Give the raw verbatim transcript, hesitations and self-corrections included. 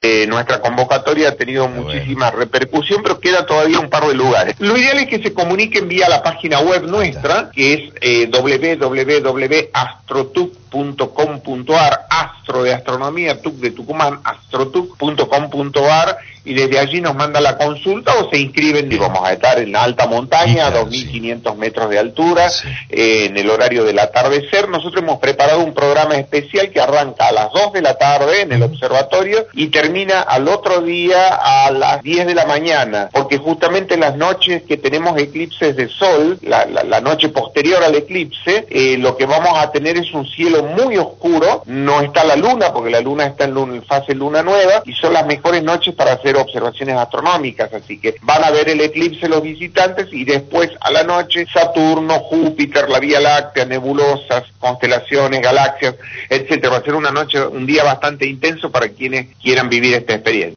Eh, nuestra convocatoria ha tenido Qué muchísima bueno. repercusión, pero queda todavía un par de lugares. Lo ideal es que se comuniquen vía la página web nuestra, que es eh, doble u doble u doble u punto astrotuc punto com punto ar, astro de astronomía, tuc de Tucumán, astrotuc punto com punto ar, y desde allí nos manda la consulta o se inscriben. Y vamos a estar en la alta montaña, a claro, dos mil quinientos sí. metros de altura, Sí. eh, en el horario del atardecer. Nosotros hemos preparado un programa especial que arranca a las dos de la tarde en el observatorio y termina al otro día a las diez de la mañana, porque justamente en las noches que tenemos eclipses de sol, la, la, la noche posterior al eclipse, eh, lo que vamos a tener es un cielo muy oscuro, no está la luna, porque la luna está en luna, fase luna nueva, y son las mejores noches para hacer observaciones astronómicas, así que van a ver el eclipse los visitantes y después a la noche Saturno, Júpiter, la Vía Láctea, nebulosas, constelaciones, galaxias, etcétera. Va a ser una noche, un día bastante intenso para quienes quieran vivir esta experiencia.